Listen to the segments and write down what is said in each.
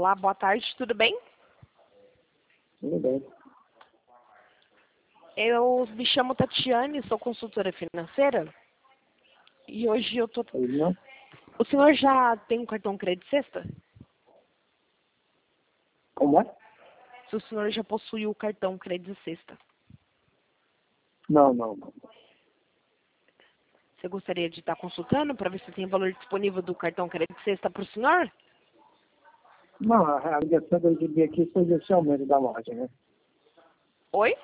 Olá, boa tarde, tudo bem? Tudo bem. Eu me chamo Tatiane, sou consultora financeira e hoje eu tô... Aí não? O senhor já tem um cartão crédito sexta? Como é? Se o senhor já possui o cartão crédito sexta, Não, não, não. você gostaria de estar consultando para ver se tem valor disponível do cartão crédito sexta para o senhor? Não, a ligação que eu recebi aqui foi desse aumento da loja, né? Oi?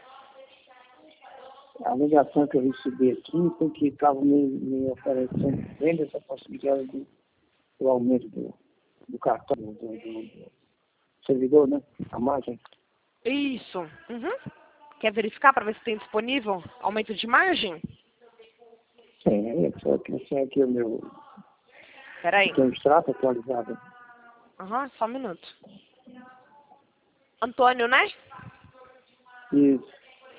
A ligação que eu recebi aqui foi que estava me oferecendo vendo essa possibilidade do aumento do cartão do servidor, né? A margem. Isso. Uhum. Quer verificar para ver se tem disponível aumento de margem? Sim, aí só que assim aqui o meu. Peraí. Tem um extrato atualizado. Aham, só um minuto. Antônio, né? Isso.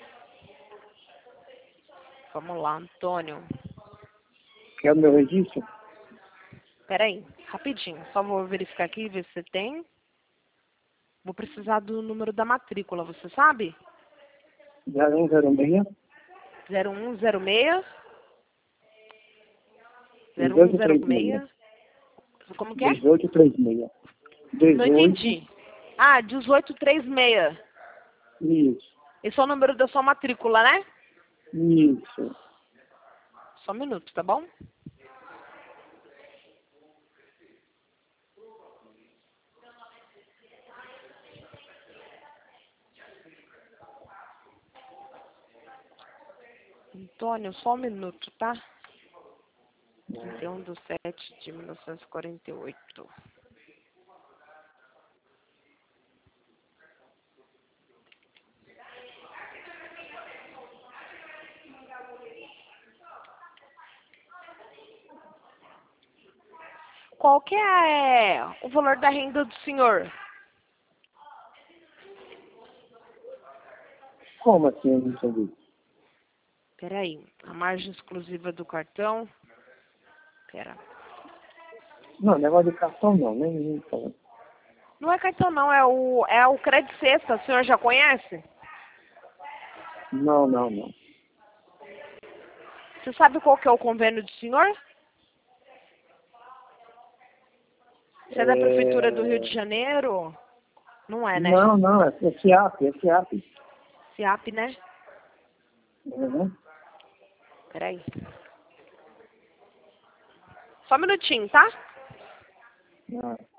Vamos lá, Antônio. Que é o meu registro? Peraí, rapidinho. Só vou verificar aqui, ver se tem. Vou precisar do número da matrícula, você sabe? 0106 0106 1836. 0106. Como que é? 1836. Não 18. entendi. Ah, 1836. Isso. Esse é o número da sua matrícula, né? Isso. Só um minuto, tá bom? Antônio, só um minuto, tá? 31/7/1948. Qual que é o valor da renda do senhor? Como assim, eu não entendi? Peraí, a margem exclusiva do cartão. Pera. Não, negócio de cartão não, nem falando. Não é cartão não, é o crédito sexta, o senhor já conhece? Não, não, não. Você sabe qual que é o convênio do senhor? Você é da Prefeitura do Rio de Janeiro? Não é, né? Não, não, é FIAP, é FIAP. CIAP, né? Uhum. Peraí. Só um minutinho, tá? Ah.